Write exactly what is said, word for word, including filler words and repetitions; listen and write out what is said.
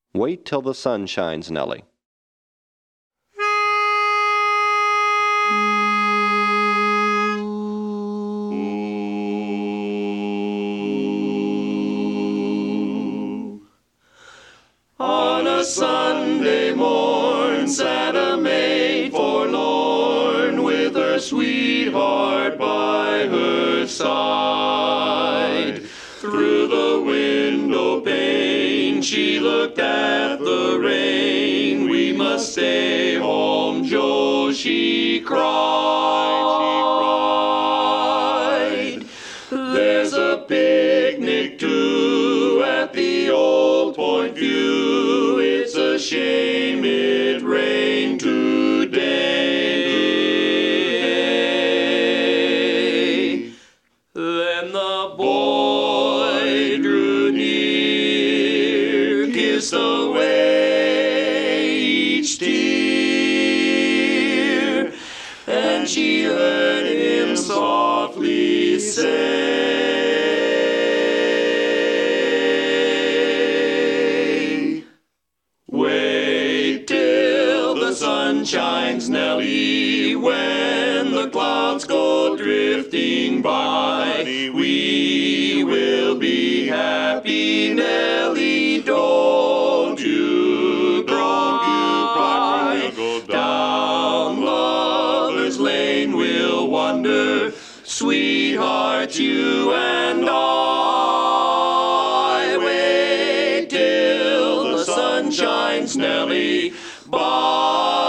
Wait till the sun shines, Nellie. On a Sunday morn sat a maid forlorn, with her sweetheart by her side. Through the window pane she looked at the rain. We must stay home, Joe, she cried. There's a picnic too at the Old Point View. It's a shame it rained today. Then the boy drew near, kissed away each tear, and she heard him softly say, wait till the sun shines, Nellie, when the clouds go drifting by. We will be happy, Nellie, don't you cry. Down Lover's Lane we'll wander, sweetheart, you and I. Wait till the sun shines, Nellie, bye.